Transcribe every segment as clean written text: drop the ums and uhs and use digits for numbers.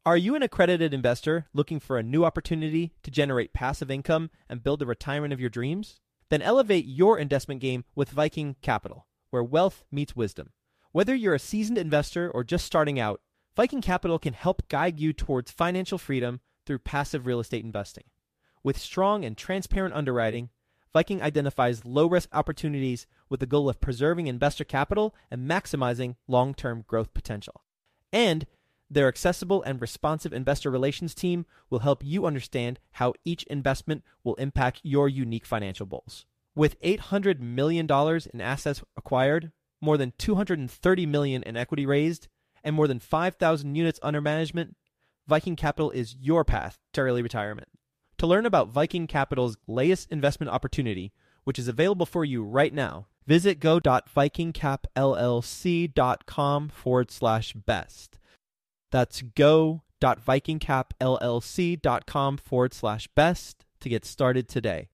Are you an accredited investor looking for a new opportunity to generate passive income and build the retirement of your dreams? Then elevate your investment game with Viking Capital, where wealth meets wisdom. Whether you're a seasoned investor or just starting out, Viking Capital can help guide you towards financial freedom through passive real estate investing. With strong and transparent underwriting, Viking identifies low-risk opportunities with the goal of preserving investor capital and maximizing long-term growth potential. And their accessible and responsive investor relations team will help you understand how each investment will impact your unique financial goals. With $800 million in assets acquired, more than $230 million in equity raised, and more than 5,000 units under management, Viking Capital is your path to early retirement. To learn about Viking Capital's latest investment opportunity, which is available for you right now, visit go.vikingcapllc.com/best. That's go.vikingcapllc.com/best to get started today.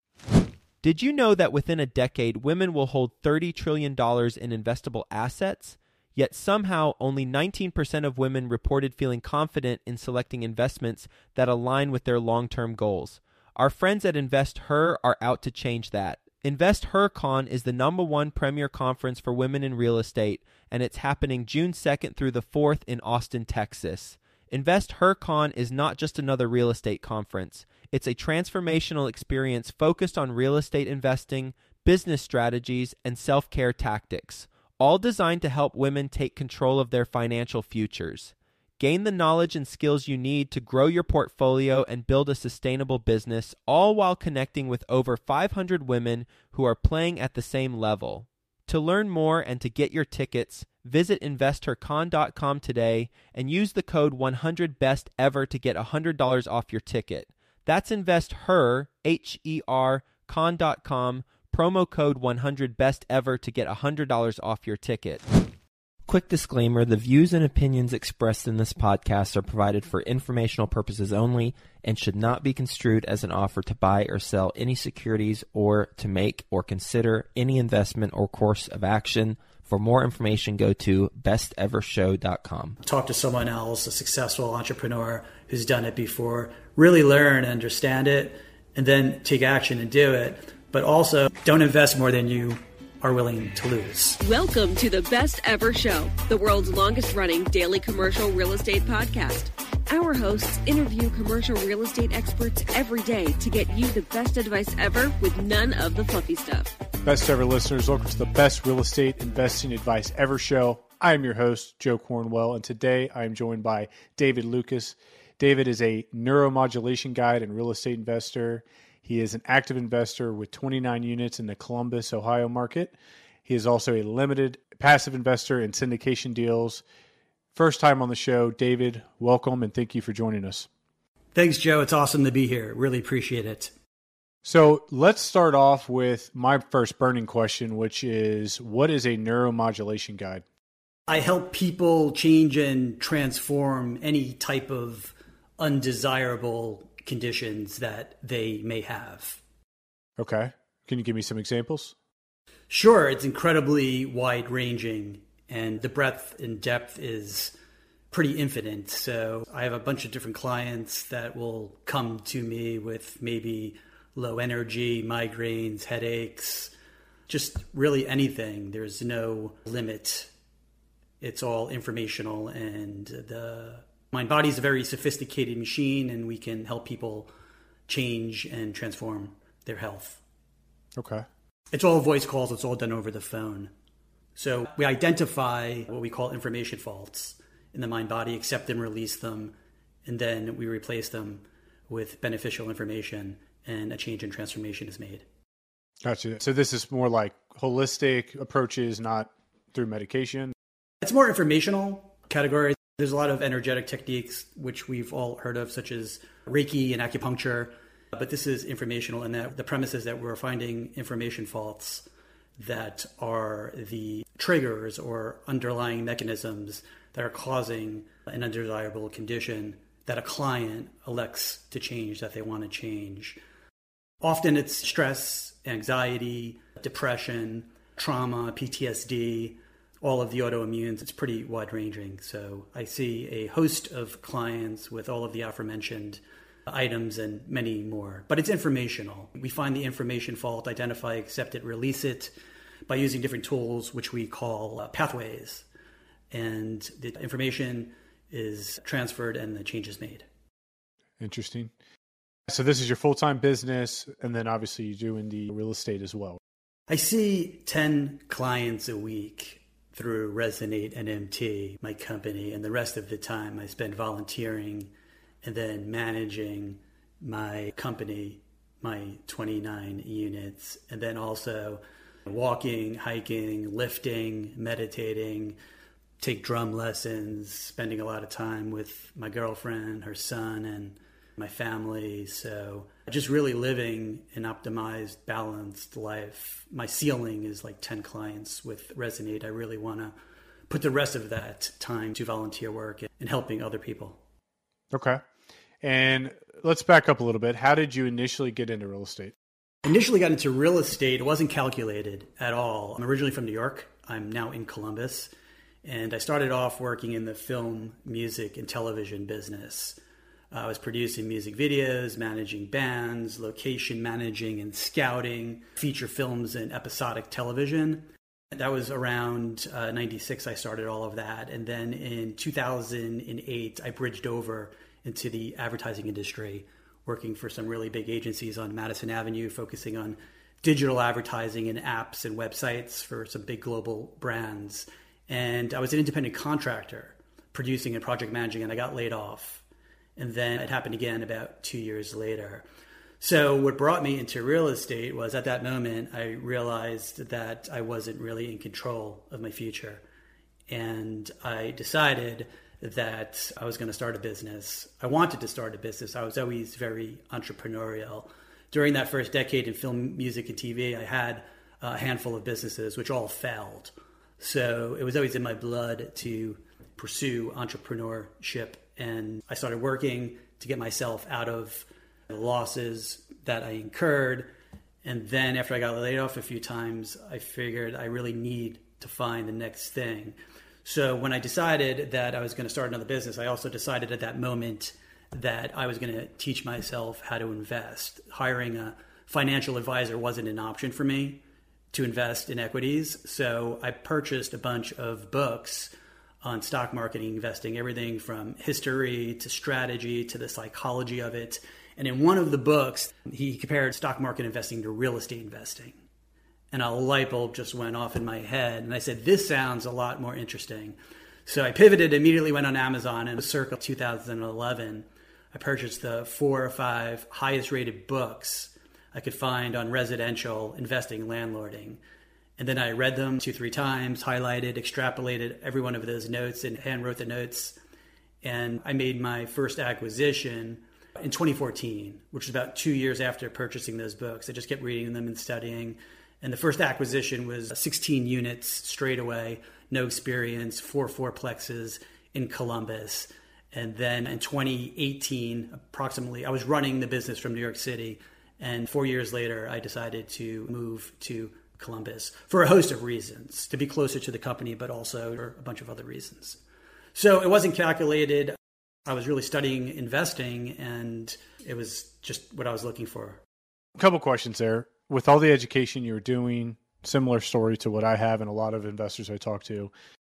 Did you know that within a decade, women will hold $30 trillion in investable assets? Yet somehow only 19% of women reported feeling confident in selecting investments that align with their long-term goals. Our friends at InvestHer are out to change that. InvestHerCon is the #1 premier conference for women in real estate, and it's happening June 2nd through the 4th in Austin, Texas. InvestHerCon is not just another real estate conference. It's a transformational experience focused on real estate investing, business strategies, and self-care tactics, all designed to help women take control of their financial futures. Gain the knowledge and skills you need to grow your portfolio and build a sustainable business, all while connecting with over 500 women who are playing at the same level. To learn more and to get your tickets, visit InvestHerCon.com today and use the code 100BESTEVER to get $100 off your ticket. That's InvestHer, H-E-R, con.com, promo code 100BESTEVER to get $100 off your ticket. Quick disclaimer, the views and opinions expressed in this podcast are provided for informational purposes only and should not be construed as an offer to buy or sell any securities or to make or consider any investment or course of action. For more information, go to bestevershow.com. Talk to someone else, a successful entrepreneur who's done it before. Really learn and understand it, and then take action and do it. But also, don't invest more than you are willing to lose. Welcome to the Best Ever Show, the world's longest running daily commercial real estate podcast. Our hosts interview commercial real estate experts every day to get you the best advice ever with none of the fluffy stuff. Best ever listeners, welcome to the Best Real Estate Investing Advice Ever Show. I am your host, Joe Cornwell, and today I am joined by David Lucas. David is a neuromodulation guide and real estate investor. He is an active investor with 29 units in the Columbus, Ohio market. He is also a limited passive investor in syndication deals. First time on the show, David, welcome and thank you for joining us. Thanks, Joe. It's awesome to be here. Really appreciate it. So let's start off with my first burning question, which is, what is a neuromodulation guide? I help people change and transform any type of undesirable conditions that they may have. Okay. Can you give me some examples? Sure. It's incredibly wide-ranging, and the breadth and depth is pretty infinite. So I have a bunch of different clients that will come to me with maybe low energy, migraines, headaches, just really anything. There's no limit. It's all informational, and the mind body is a very sophisticated machine, and we can help people change and transform their health. Okay. It's all voice calls. It's all done over the phone. So we identify what we call information faults in the mind body, accept and release them, and then we replace them with beneficial information, and a change and transformation is made. Gotcha. So this is more like holistic approaches, not through medication? It's more informational category. There's a lot of energetic techniques, which we've all heard of, such as Reiki and acupuncture. But this is informational, and that the premise is that we're finding information faults that are the triggers or underlying mechanisms that are causing an undesirable condition that a client elects to change, that they want to change. Often it's stress, anxiety, depression, trauma, PTSD. all of the autoimmunes. It's pretty wide ranging. So I see a host of clients with all of the aforementioned items and many more. But it's informational. We find the information fault, identify, accept it, release it by using different tools, which we call pathways. And the information is transferred and the change is made. Interesting. So this is your full-time business, and then obviously you're doing the real estate as well. I see 10 clients a week through Resonate and MT, my company, and the rest of the time I spend volunteering and then managing my company, my 29 units, and then also walking, hiking, lifting, meditating, take drum lessons, spending a lot of time with my girlfriend, her son, and my family. So just really living an optimized, balanced life. My ceiling is like 10 clients with Resonate. I really want to put the rest of that time to volunteer work and helping other people. Okay. And let's back up a little bit. How did you initially get into real estate? Initially got into real estate. It wasn't calculated at all. I'm originally from New York. I'm now in Columbus. And I started off working in the film, music, and television business. I was producing music videos, managing bands, location managing and scouting, feature films and episodic television. That was around 96 I started all of that. And then in 2008, I bridged over into the advertising industry, working for some really big agencies on Madison Avenue, focusing on digital advertising and apps and websites for some big global brands. And I was an independent contractor producing and project managing, and I got laid off. And then it happened again about 2 years later. So what brought me into real estate was at that moment, I realized that I wasn't really in control of my future. And I decided that I was going to start a business. I wanted to start a business. I was always very entrepreneurial. During that first decade in film, music, and TV, I had a handful of businesses which all failed. So it was always in my blood to pursue entrepreneurship. And I started working to get myself out of the losses that I incurred. And then after I got laid off a few times, I figured I really need to find the next thing. So when I decided that I was going to start another business, I also decided at that moment that I was going to teach myself how to invest. Hiring a financial advisor wasn't an option for me to invest in equities. So I purchased a bunch of books on stock marketing, investing, everything from history to strategy to the psychology of it. And in one of the books, he compared stock market investing to real estate investing. And a light bulb just went off in my head. And I said, this sounds a lot more interesting. So I pivoted, immediately went on Amazon, and circa 2011, I purchased the 4 or 5 highest rated books I could find on residential investing, landlording. And then I read them 2-3 times, highlighted, extrapolated every one of those notes and hand wrote the notes. And I made my first acquisition in 2014, which was about 2 years after purchasing those books. I just kept reading them and studying. And the first acquisition was 16 units straight away, no experience, 4 fourplexes in Columbus. And then in 2018, approximately, I was running the business from New York City. And 4 years later, I decided to move to Columbus for a host of reasons, to be closer to the company, but also for a bunch of other reasons. So it wasn't calculated. I was really studying investing, and it was just what I was looking for. A couple questions there. With all the education you were doing, similar story to what I have and a lot of investors I talk to,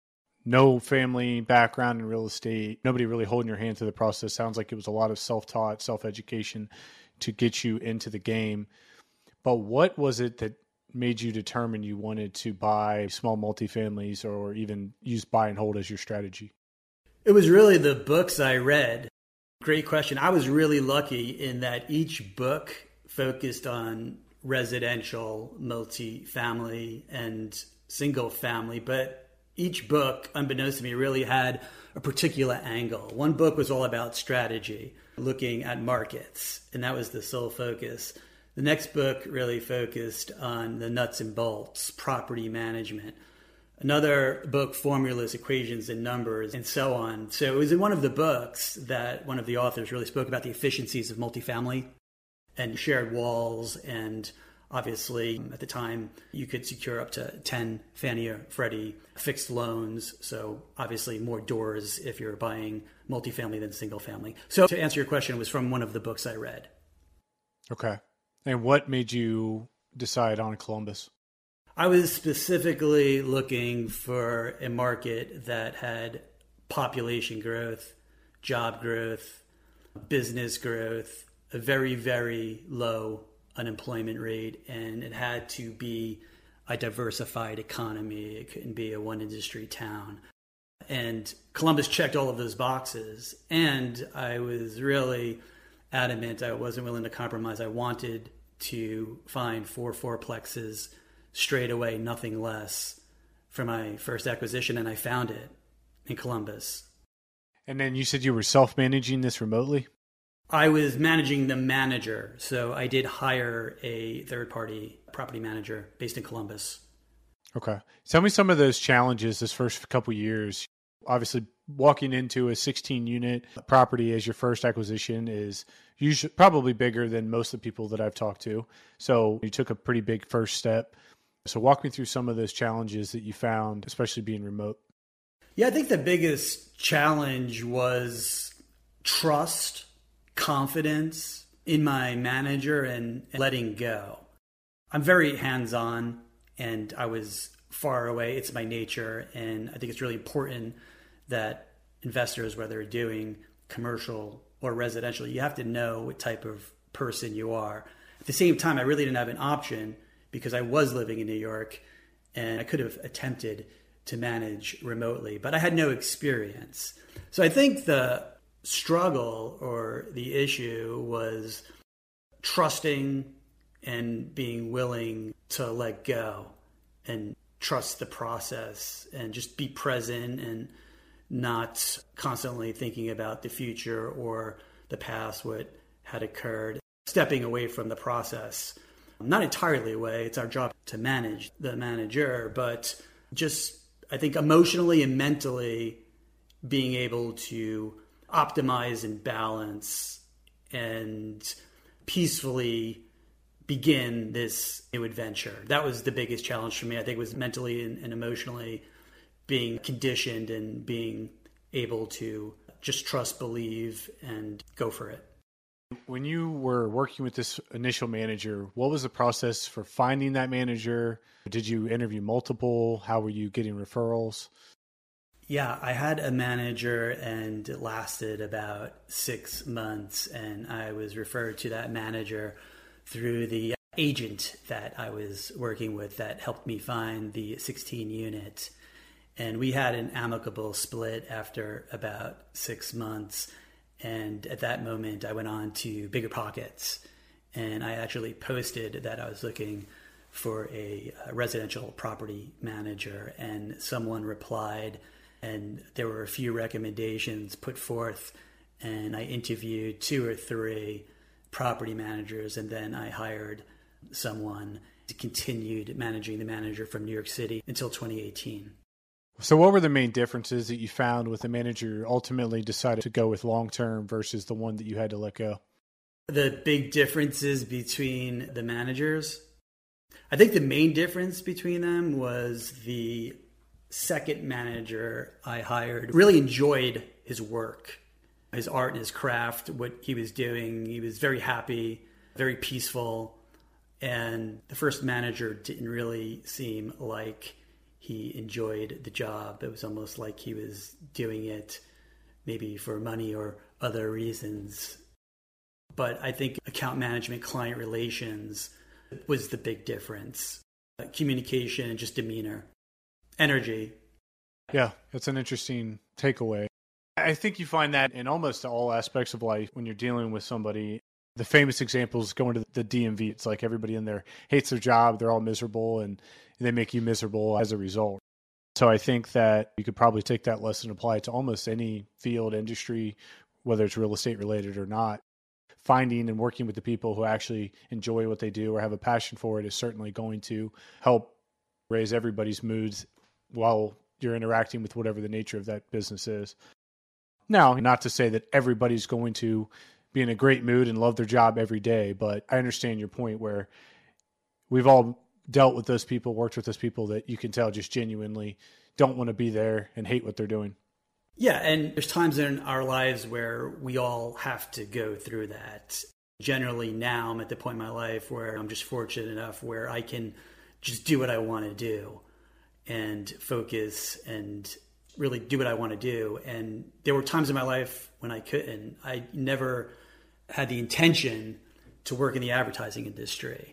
no family background in real estate, nobody really holding your hand through the process. Sounds like it was a lot of self-taught, self-education to get you into the game. But what was it that made you determine you wanted to buy small multifamilies or even use buy and hold as your strategy? It was really the books I read. Great question. I was really lucky in that each book focused on residential, multifamily, and single family, but each book, unbeknownst to me, really had a particular angle. One book was all about strategy, looking at markets, and that was the sole focus. The next book really focused on the nuts and bolts, property management. Another book, formulas, equations, and numbers, and so on. So it was in one of the books that one of the authors really spoke about the efficiencies of multifamily and shared walls and Obviously, at the time, you could secure up to 10 Fannie or Freddie fixed loans. So obviously more doors if you're buying multifamily than single family. So to answer your question, it was from one of the books I read. Okay. And what made you decide on Columbus? I was specifically looking for a market that had population growth, job growth, business growth, a very, very low unemployment rate, and it had to be a diversified economy. It couldn't be a one industry town. And Columbus checked all of those boxes. And I was really adamant. I wasn't willing to compromise. I wanted to find 4 fourplexes straight away, nothing less, for my first acquisition. And I found it in Columbus. And then you said you were self-managing this remotely? I was managing the manager. So I did hire a third-party property manager based in Columbus. Okay. Tell me some of those challenges this first couple of years. Obviously, walking into a 16-unit property as your first acquisition is usually probably bigger than most of the people that I've talked to. So you took a pretty big first step. So walk me through some of those challenges that you found, especially being remote. Yeah, I think the biggest challenge was trust, confidence in my manager, and letting go. I'm very hands-on, and I was far away. It's my nature, and I think it's really important that investors, whether they're doing commercial or residential, you have to know what type of person you are. At the same time, I really didn't have an option because I was living in New York, and I could have attempted to manage remotely, but I had no experience. So I think the struggle or the issue was trusting and being willing to let go and trust the process and just be present and not constantly thinking about the future or the past, what had occurred, stepping away from the process. Not entirely away. It's our job to manage the manager, but just, I think, emotionally and mentally being able to optimize and balance and peacefully begin this new adventure. That was the biggest challenge for me. I think it was mentally and emotionally being conditioned and being able to just trust, believe, and go for it. When you were working with this initial manager, what was the process for finding that manager? Did you interview multiple? How were you getting referrals? Yeah, I had a manager and it lasted about 6 months, and I was referred to that manager through the agent that I was working with that helped me find the 16 unit. And we had an amicable split after about 6 months. And at that moment, I went on to BiggerPockets, and I actually posted that I was looking for a residential property manager, and someone replied, and there were a few recommendations put forth, and I interviewed 2 or 3 property managers, and then I hired someone to continue managing the manager from New York City until 2018. So what were the main differences that you found with the manager you ultimately decided to go with long-term versus the one that you had to let go? The big differences between the managers, I think the main difference between them was the second manager I hired really enjoyed his work, his art and his craft, what he was doing. He was very happy, very peaceful. And the first manager didn't really seem like he enjoyed the job. It was almost like he was doing it maybe for money or other reasons. But I think account management, client relations was the big difference. Communication and just demeanor, energy. Yeah, that's an interesting takeaway. I think you find that in almost all aspects of life when you're dealing with somebody. The famous example is going to the DMV. It's like everybody in there hates their job. They're all miserable, and they make you miserable as a result. So I think that you could probably take that lesson and apply it to almost any field, industry, whether it's real estate related or not. Finding and working with the people who actually enjoy what they do or have a passion for it is certainly going to help raise everybody's moods while you're interacting with whatever the nature of that business is. Now, not to say that everybody's going to be in a great mood and love their job every day, but I understand your point where we've all dealt with those people, worked with those people that you can tell just genuinely don't want to be there and hate what they're doing. Yeah, and there's times in our lives where we all have to go through that. Generally now I'm at the point in my life where I'm just fortunate enough where I can just do what I want to do and focus and really do what I want to do. And there were times in my life when I couldn't. I never had the intention to work in the advertising industry.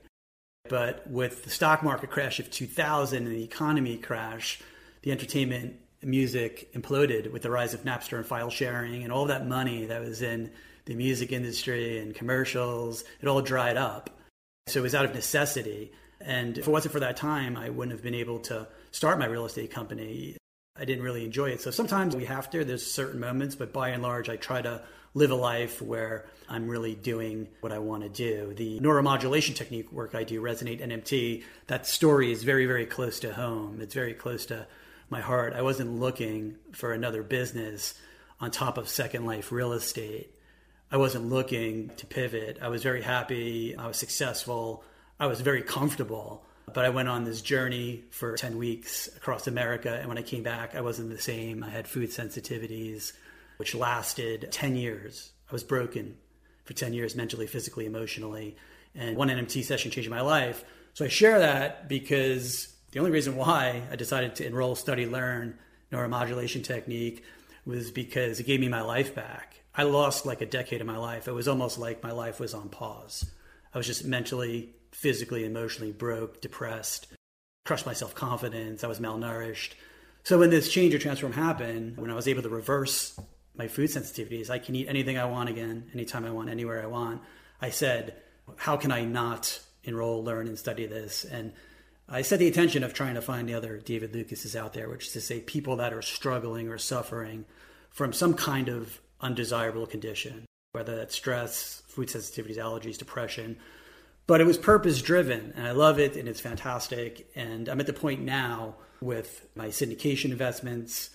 But with the stock market crash of 2000 and the economy crash, the entertainment music imploded with the rise of Napster and file sharing, and all that money that was in the music industry and commercials, it all dried up. So it was out of necessity. And if it wasn't for that time, I wouldn't have been able to start my real estate company. I didn't really enjoy it. So sometimes we have to, there's certain moments, but by and large, I try to live a life where I'm really doing what I want to do. The neuromodulation technique work I do, Resonate NMT, that story is very, very close to home. It's very close to my heart. I wasn't looking for another business on top of Second Life real estate. I wasn't looking to pivot. I was very happy. I was successful. I was very comfortable. But I went on this journey for 10 weeks across America. And when I came back, I wasn't the same. I had food sensitivities, which lasted 10 years. I was broken for 10 years, mentally, physically, emotionally. And one NMT session changed my life. So I share that because the only reason why I decided to enroll, study, learn neuromodulation technique was because it gave me my life back. I lost like a decade of my life. It was almost like my life was on pause. I was just mentally, physically, emotionally broke, depressed, crushed my self-confidence. I was malnourished. So when this change or transform happened, when I was able to reverse my food sensitivities, I can eat anything I want again, anytime I want, anywhere I want. I said, how can I not enroll, learn, and study this? And I set the intention of trying to find the other David Lucases out there, which is to say people that are struggling or suffering from some kind of undesirable condition, whether that's stress, food sensitivities, allergies, depression. But it was purpose driven, and I love it, and it's fantastic. And I'm at the point now with my syndication investments,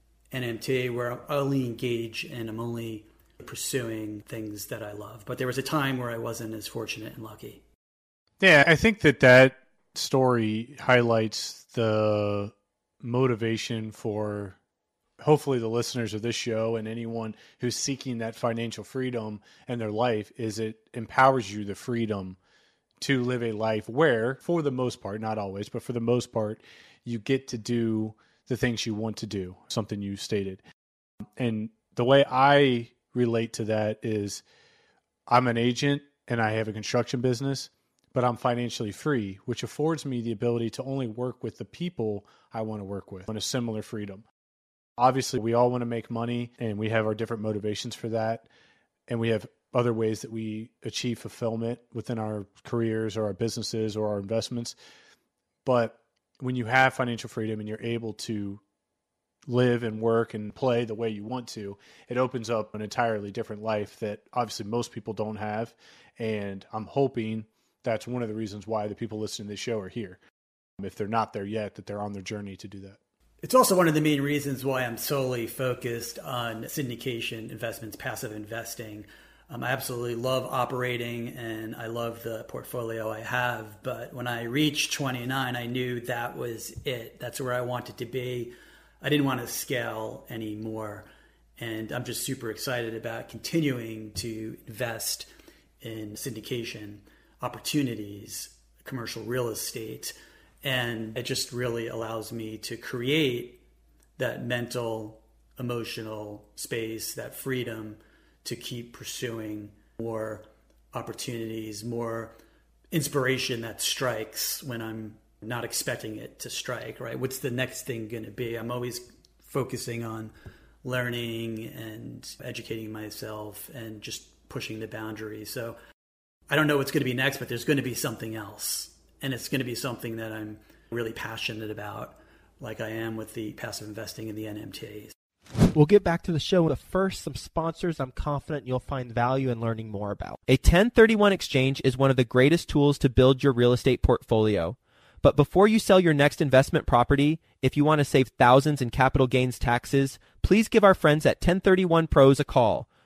NMT, where I only engage and I'm only pursuing things that I love. But there was a time where I wasn't as fortunate and lucky. Yeah, I think that story highlights the motivation for hopefully the listeners of this show and anyone who's seeking that financial freedom in their life. Is it empowers you the freedom to live a life where, for the most part, not always, but for the most part, you get to do the things you want to do, something you stated. And the way I relate to that is I'm an agent and I have a construction business, but I'm financially free, which affords me the ability to only work with the people I want to work with on a similar freedom. Obviously, we all want to make money and we have our different motivations for that. And we have other ways that we achieve fulfillment within our careers or our businesses or our investments. But when you have financial freedom and you're able to live and work and play the way you want to, it opens up an entirely different life that obviously most people don't have. And I'm hoping that's one of the reasons why the people listening to this show are here. If they're not there yet, that they're on their journey to do that. It's also one of the main reasons why I'm solely focused on syndication investments, passive investing. I absolutely love operating and I love the portfolio I have. But when I reached 29, I knew that was it. That's where I wanted to be. I didn't want to scale anymore. And I'm just super excited about continuing to invest in syndication opportunities, commercial real estate. And it just really allows me to create that mental, emotional space, that freedom to keep pursuing more opportunities, more inspiration that strikes when I'm not expecting it to strike, right? What's the next thing going to be? I'm always focusing on learning and educating myself and just pushing the boundaries. So I don't know what's going to be next, but there's going to be something else. And it's going to be something that I'm really passionate about, like I am with the passive investing in the NMTs. We'll get back to the show, but first, some sponsors I'm confident you'll find value in learning more about. A 1031 exchange is one of the greatest tools to build your real estate portfolio. But before you sell your next investment property, if you want to save thousands in capital gains taxes, please give our friends at 1031 Pros a call.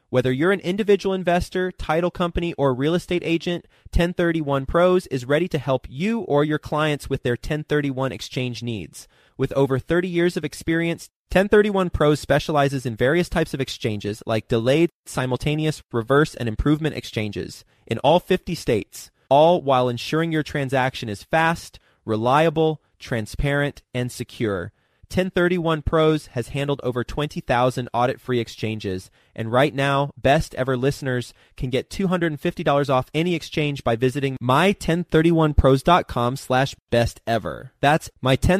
Whether you're an individual investor, title company, or real estate agent, 1031 Pros is ready to help you or your clients with their 1031 exchange needs. With over 30 years of experience, 1031 Pros specializes in various types of exchanges like delayed, simultaneous, reverse, and improvement exchanges in all 50 states, all while ensuring your transaction is fast, reliable, transparent, and secure. 1031 Pros has handled over 20,000 audit-free exchanges, and right now, Best Ever listeners can get $250 off any exchange by visiting my1031pros.com/bestever. That's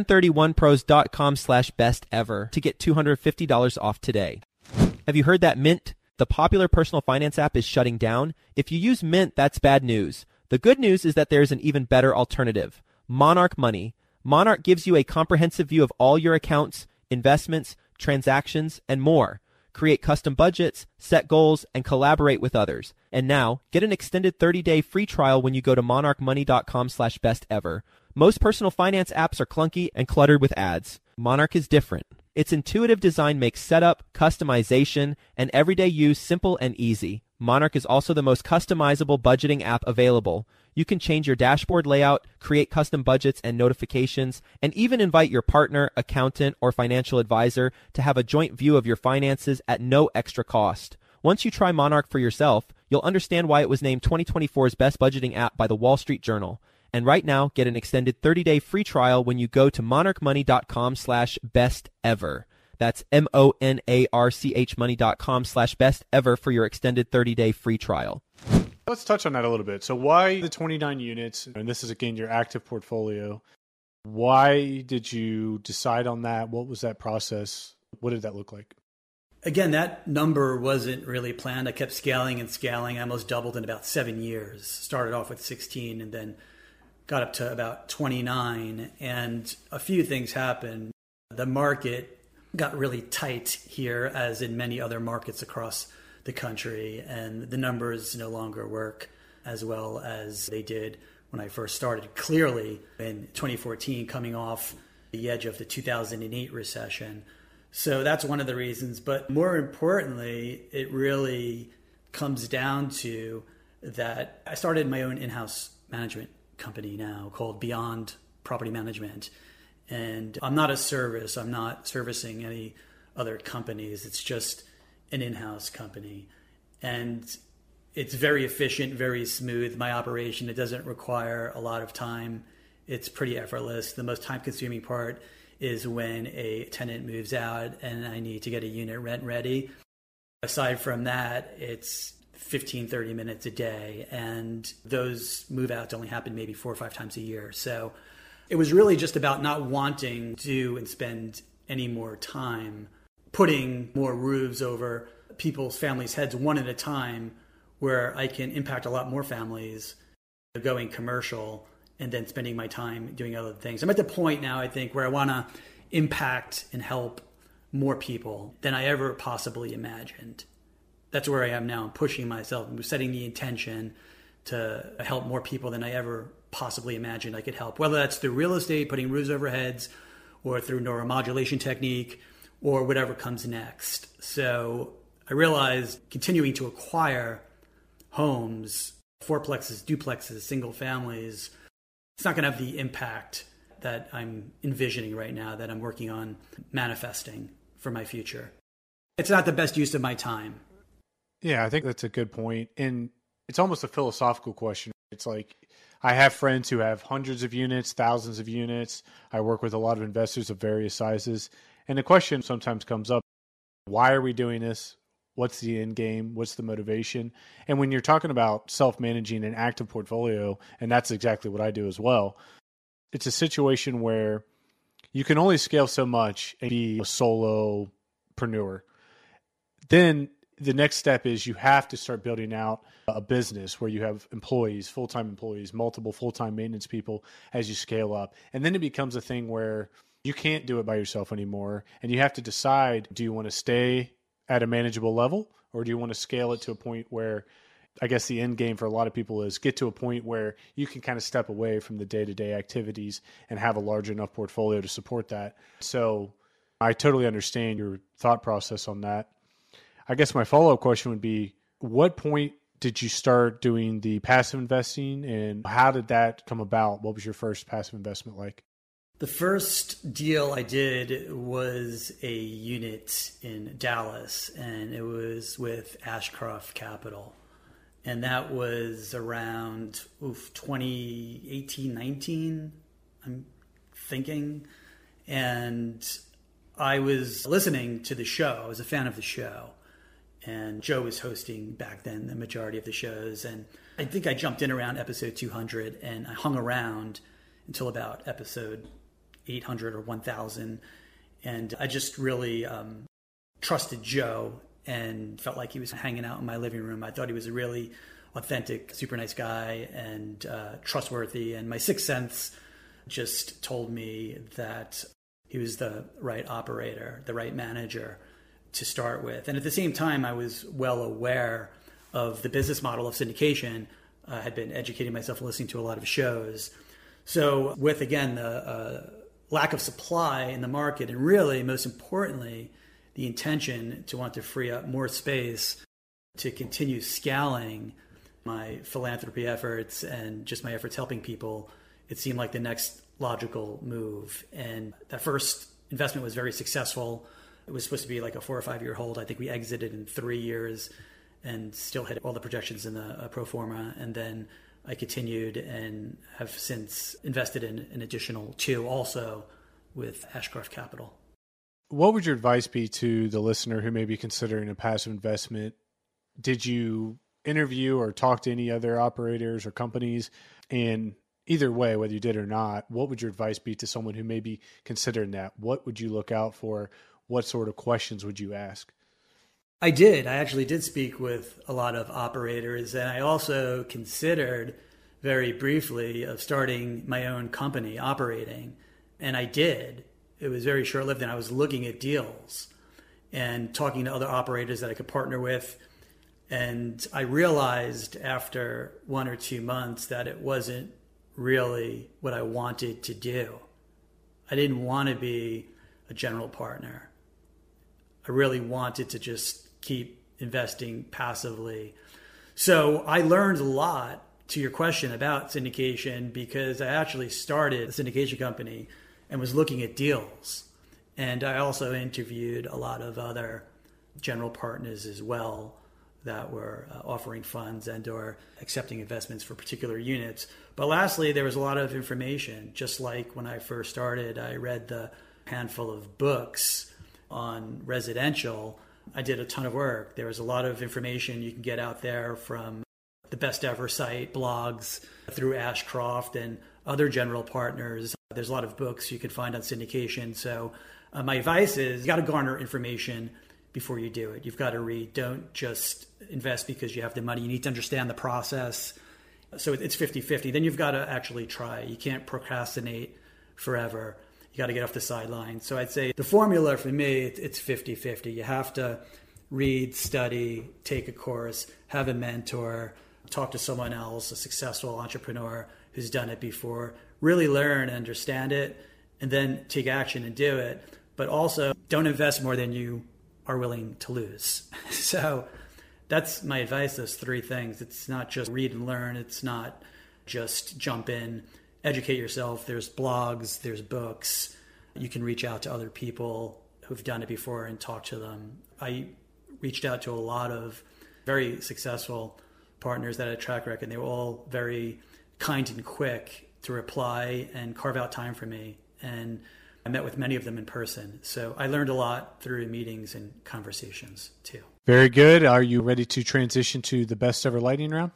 my1031pros.com/bestever to get $250 off today. Have you heard that Mint, the popular personal finance app, is shutting down? If you use Mint, that's bad news. The good news is that there's an even better alternative, Monarch Money. Monarch gives you a comprehensive view of all your accounts, investments, transactions, and more. Create custom budgets, set goals, and collaborate with others. And now, get an extended 30-day free trial when you go to monarchmoney.com/bestever. Most personal finance apps are clunky and cluttered with ads. Monarch is different. Its intuitive design makes setup, customization, and everyday use simple and easy. Monarch is also the most customizable budgeting app available. You can change your dashboard layout, create custom budgets and notifications, and even invite your partner, accountant, or financial advisor to have a joint view of your finances at no extra cost. Once you try Monarch for yourself, you'll understand why it was named 2024's best budgeting app by the Wall Street Journal. And right now, get an extended 30-day free trial when you go to monarchmoney.com/bestever. That's MONARCH money.com/bestever for your extended 30-day free trial. Let's touch on that a little bit. So why the 29 units? And this is, again, your active portfolio. Why did you decide on that? What was that process? What did that look like? Again, that number wasn't really planned. I kept scaling and scaling. I almost doubled in about 7 years. Started off with 16 and then got up to about 29. And a few things happened. The market got really tight here, as in many other markets across the country, and the numbers no longer work as well as they did when I first started. Clearly, in 2014, coming off the edge of the 2008 recession. So that's one of the reasons. But more importantly, it really comes down to that I started my own in-house management company now called Beyond Property Management. And I'm not a service. I'm not servicing any other companies. It's just an in-house company. And it's very efficient, very smooth. My operation, it doesn't require a lot of time. It's pretty effortless. The most time-consuming part is when a tenant moves out and I need to get a unit rent ready. Aside from that, it's 15, 30 minutes a day. And those move-outs only happen maybe 4 or 5 times a year. So it was really just about not wanting to and spend any more time putting more roofs over people's families' heads one at a time, where I can impact a lot more families going commercial and then spending my time doing other things. I'm at the point now, I think, where I want to impact and help more people than I ever possibly imagined. That's where I am now. I'm pushing myself. I'm setting the intention to help more people than I ever possibly imagined I could help, whether that's through real estate, putting roofs over heads, or through neuromodulation technique, or whatever comes next. So I realized continuing to acquire homes, fourplexes, duplexes, single families, it's not going to have the impact that I'm envisioning right now, that I'm working on manifesting for my future. It's not the best use of my time. Yeah, I think that's a good point. And it's almost a philosophical question. It's like, I have friends who have hundreds of units, thousands of units. I work with a lot of investors of various sizes. And the question sometimes comes up, why are we doing this? What's the end game? What's the motivation? And when you're talking about self-managing an active portfolio, and that's exactly what I do as well, it's a situation where you can only scale so much and be a solopreneur. Then the next step is you have to start building out a business where you have employees, full-time employees, multiple full-time maintenance people as you scale up. And then it becomes a thing where you can't do it by yourself anymore. And you have to decide, do you want to stay at a manageable level, or do you want to scale it to a point where, I guess the end game for a lot of people is get to a point where you can kind of step away from the day-to-day activities and have a large enough portfolio to support that. So I totally understand your thought process on that. I guess my follow-up question would be, what point did you start doing the passive investing, and how did that come about? What was your first passive investment like? The first deal I did was a unit in Dallas, and it was with Ashcroft Capital. And that was around 2018, 19, I'm thinking. And I was listening to the show. I was a fan of the show. And Joe was hosting back then the majority of the shows. And I think I jumped in around episode 200, and I hung around until about episode 800 or 1000. And I just really trusted Joe and felt like he was hanging out in my living room. I thought he was a really authentic, super nice guy and trustworthy. And my sixth sense just told me that he was the right operator, the right manager to start with. And at the same time, I was well aware of the business model of syndication. I had been educating myself, listening to a lot of shows. So with, again, the lack of supply in the market, and really, most importantly, the intention to want to free up more space to continue scaling my philanthropy efforts and just my efforts helping people, it seemed like the next logical move. And that first investment was very successful. It was supposed to be like a 4 or 5 year hold. I think we exited in 3 years and still hit all the projections in the pro forma. And then I continued and have since invested in an additional 2 also with Ashcroft Capital. What would your advice be to the listener who may be considering a passive investment? Did you interview or talk to any other operators or companies? And either way, whether you did or not, what would your advice be to someone who may be considering that? What would you look out for? What sort of questions would you ask? I did. I actually did speak with a lot of operators, and I also considered very briefly of starting my own company operating. And I did. It was very short-lived, and I was looking at deals and talking to other operators that I could partner with. And I realized after 1 or 2 months that it wasn't really what I wanted to do. I didn't want to be a general partner. I really wanted to just keep investing passively. So I learned a lot, to your question about syndication, because I actually started a syndication company and was looking at deals. And I also interviewed a lot of other general partners as well that were offering funds and or accepting investments for particular units. But lastly, there was a lot of information. Just like when I first started, I read the handful of books on residential. I did a ton of work. There was a lot of information you can get out there from the Best Ever site, blogs, through Ashcroft and other general partners. There's a lot of books you can find on syndication. So my advice is you got to garner information before you do it. You've got to read. Don't just invest because you have the money. You need to understand the process. So it's 50-50. Then you've got to actually try. You can't procrastinate forever. You got to get off the sidelines. So I'd say the formula for me, it's 50-50. You have to read, study, take a course, have a mentor, talk to someone else, a successful entrepreneur who's done it before, really learn, understand it, and then take action and do it. But also don't invest more than you are willing to lose. So that's my advice, those 3 things. It's not just read and learn. It's not just jump in, educate yourself. There's blogs, there's books. You can reach out to other people who've done it before and talk to them. I reached out to a lot of very successful partners that had a track record. They were all very kind and quick to reply and carve out time for me. And I met with many of them in person. So I learned a lot through meetings and conversations too. Very good. Are you ready to transition to the best ever lightning round?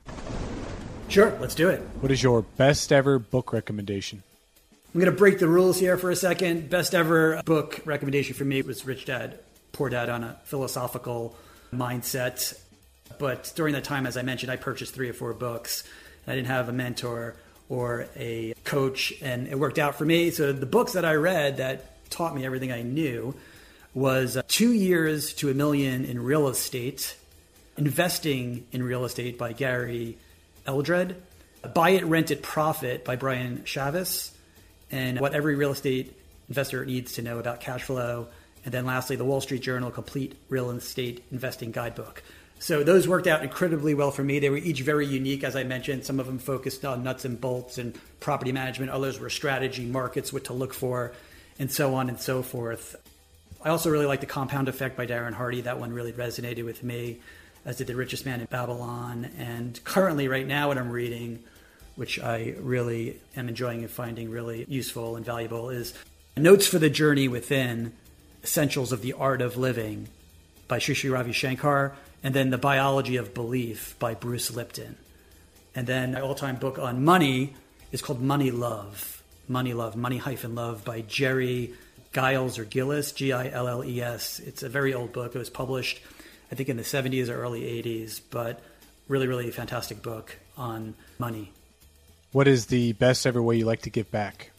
Sure, let's do it. What is your best ever book recommendation? I'm going to break the rules here for a second. Best ever book recommendation for me was Rich Dad, Poor Dad, on a philosophical mindset. But during that time, as I mentioned, I purchased 3 or 4 books. I didn't have a mentor or a coach, and it worked out for me. So the books that I read that taught me everything I knew was 2 Years to $1 Million in Real Estate, Investing in Real Estate by Gary Eldred, Buy It, Rent It, Profit by Brian Chavis, and What Every Real Estate Investor Needs to Know About Cash Flow And then lastly, the Wall Street Journal Complete Real Estate Investing Guidebook. So those worked out incredibly well for me. They were each very unique, as I mentioned. Some of them focused on nuts and bolts and property management. Others were strategy, markets, what to look for, and so on and so forth. I also really like The Compound Effect by Darren Hardy. That one really resonated with me, as did The Richest Man in Babylon. And currently, right now, what I'm reading, which I really am enjoying and finding really useful and valuable, is Notes for the Journey Within, Essentials of the Art of Living by Sri Sri Ravi Shankar, and then The Biology of Belief by Bruce Lipton. And then my all-time book on money is called Money Love, Money-Love by Jerry Giles or Gillis, Gilles. It's a very old book. It was published, I think, in the 70s or early 80s, but really, really fantastic book on money. What is the best ever way you like to give back?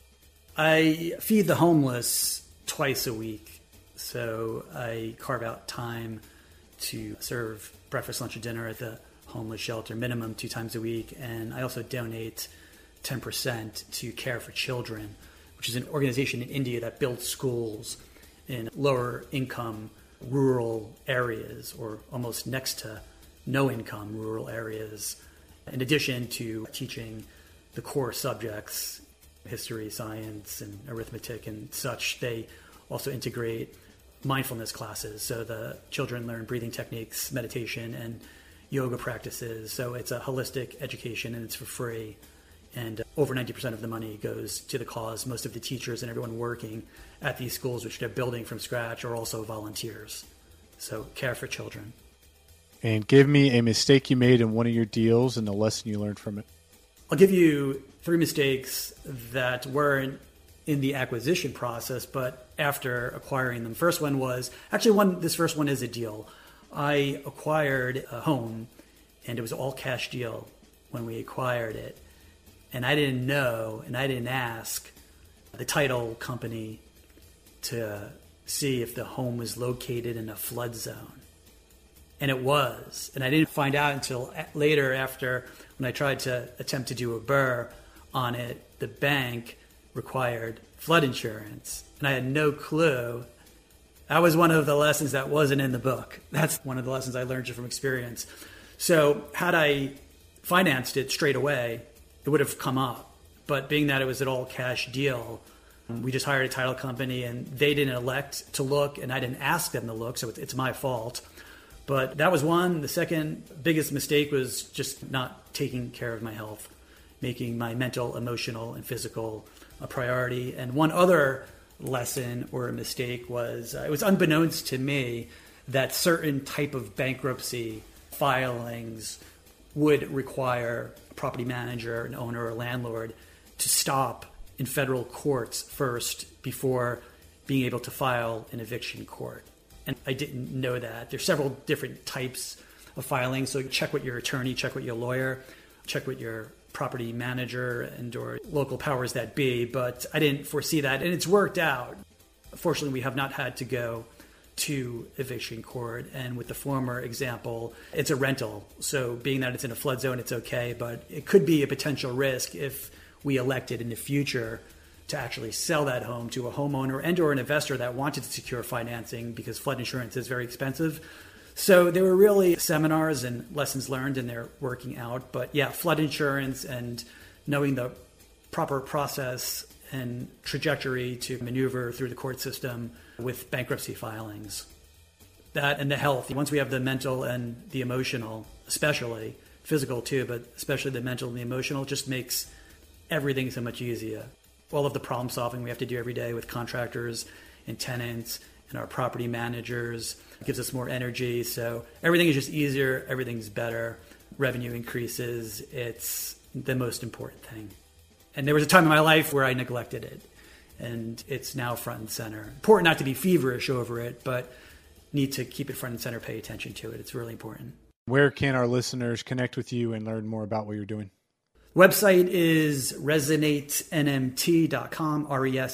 I feed the homeless twice a week. So I carve out time to serve breakfast, lunch, and dinner at the homeless shelter, minimum 2 times a week. And I also donate 10% to Care for Children, which is an organization in India that builds schools in lower income rural areas, or almost next to no income rural areas. In addition to teaching the core subjects, history, science, and arithmetic and such, they also integrate mindfulness classes. So the children learn breathing techniques, meditation, and yoga practices. So it's a holistic education, and it's for free. And over 90% of the money goes to the cause. Most of the teachers and everyone working at these schools, which they're building from scratch, are also volunteers. So Care for Children. And give me a mistake you made in one of your deals and the lesson you learned from it. I'll give you 3 mistakes that weren't in the acquisition process, but after acquiring them. First one was, this first one is a deal. I acquired a home, and it was an all-cash deal when we acquired it. And I didn't know, and I didn't ask the title company to see if the home was located in a flood zone. And it was. And I didn't find out until later, after when I tried to attempt to do a BRRRR on it, the bank required flood insurance. And I had no clue. That was one of the lessons that wasn't in the book. That's one of the lessons I learned just from experience. So had I financed it straight away, it would have come up. But being that it was an all-cash deal, we just hired a title company, and they didn't elect to look, and I didn't ask them to look, so it's my fault. But that was one. The second biggest mistake was just not taking care of my health, making my mental, emotional, and physical a priority. And one other lesson or a mistake was, it was unbeknownst to me that certain type of bankruptcy filings would require a property manager, an owner, or landlord to stop in federal courts first before being able to file an eviction court. And I didn't know that. There's several different types of filings. So check with your attorney, check with your lawyer, check with your property manager and or local powers that be. But I didn't foresee that. And it's worked out. Fortunately, we have not had to go to eviction court. And with the former example, it's a rental. So being that it's in a flood zone, it's okay. But it could be a potential risk if we elected in the future to actually sell that home to a homeowner and or an investor that wanted to secure financing, because flood insurance is very expensive. So there were really seminars and lessons learned, and they're working out. But yeah, flood insurance and knowing the proper process and trajectory to maneuver through the court system with bankruptcy filings. That and the health. Once we have the mental and the emotional, especially physical too, but especially the mental and the emotional, just makes everything so much easier. All of the problem solving we have to do every day with contractors and tenants and our property managers gives us more energy. So everything is just easier. Everything's better. Revenue increases. It's the most important thing. And there was a time in my life where I neglected it, and it's now front and center. Important not to be feverish over it, but need to keep it front and center, pay attention to it. It's really important. Where can our listeners connect with you and learn more about what you're doing? Website is resonate.nmt.com,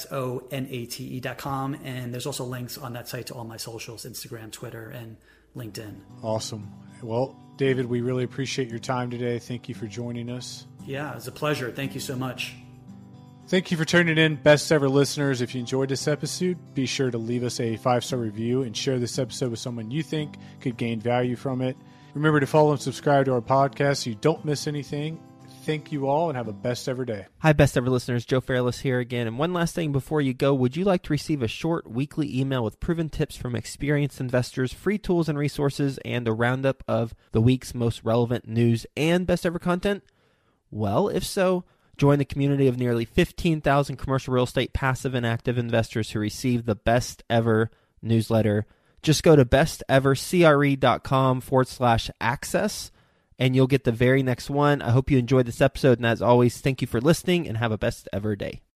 resonate.com. And there's also links on that site to all my socials, Instagram, Twitter, and LinkedIn. Awesome. Well, David, we really appreciate your time today. Thank you for joining us. Yeah, it's a pleasure. Thank you so much. Thank you for tuning in, best ever listeners. If you enjoyed this episode, be sure to leave us a 5-star review and share this episode with someone you think could gain value from it. Remember to follow and subscribe to our podcast so you don't miss anything. Thank you all and have a best ever day. Hi, best ever listeners. Joe Fairless here again. And one last thing before you go, would you like to receive a short weekly email with proven tips from experienced investors, free tools and resources, and a roundup of the week's most relevant news and best ever content? Well, if so, join the community of nearly 15,000 commercial real estate passive and active investors who receive the best ever newsletter. Just go to bestevercre.com/access and you'll get the very next one. I hope you enjoyed this episode. And as always, thank you for listening and have a best ever day.